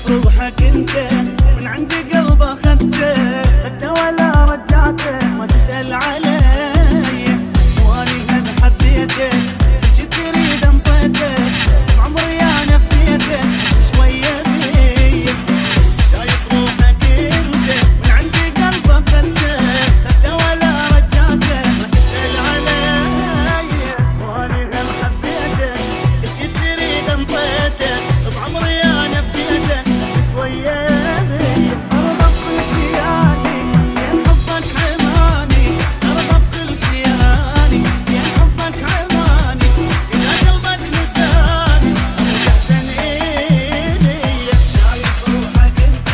روحك انت من عند قلب اخذته، حتى ولا رجعته ما تسأل علي، واني هم حبيتك كنت تريد انطيتك، عمري انا فديتك بس شوية بي، شايف روحك انت من عند قلب اخذته، حتى ولا رجعته ما تسأل علي، واني هم حبيتك كنت تريد انطيتك، بعمري انا فديتك شوية بي، ارضى بكل شياني لين حبك عماني، ارضى بكل شياني لين حبك عماني، اذا قلبك نساني ابو احسن الي، شايف روحك انت.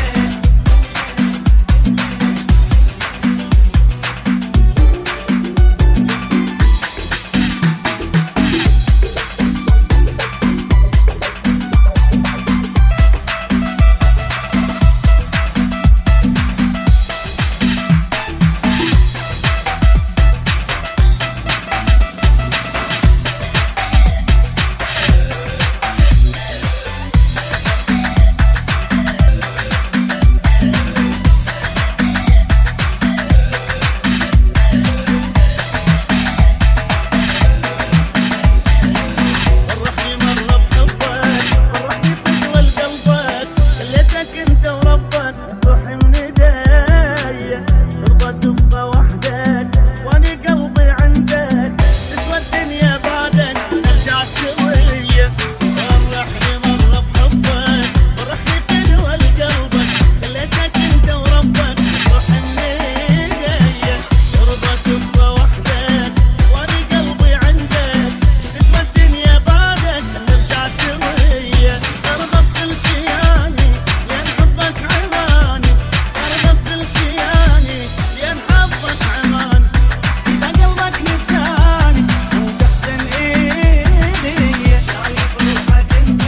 فرحني مرة بحبك، فرحني بطول قلبك، خليتك انت وربك روحي من ايديا، ترضى تبقى وحدك واني قلبي عندك، تسوى الدنيا بعدك نرجع سوية. فرحني مرة بحبك، فرحني بطول قلبك، خليتك انت وربك روحي من ايديا، ترضى تبقى وحدك واني قلبي عندك، تسوى الدنيا بعدك نرجع سوية. ارضى بكل شياني لين حبك عماني، ارضى بكل شياني لين حبك عماني، اذا قلبك نساني انت احسن الي، شايف روحك انت.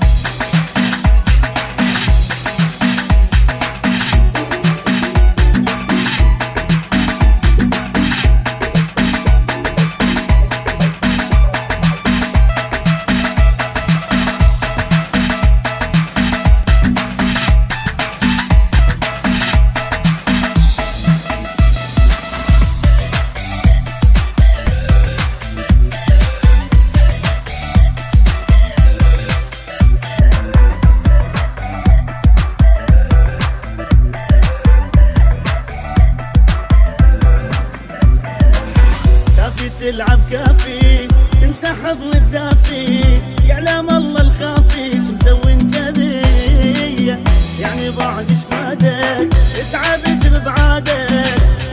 كافي تلعب كافي تنسى حضن الدافي، يعلم الله الخافي شو مسوي انت بيا، يعني بعد ايش فادك تعبت ببعادك،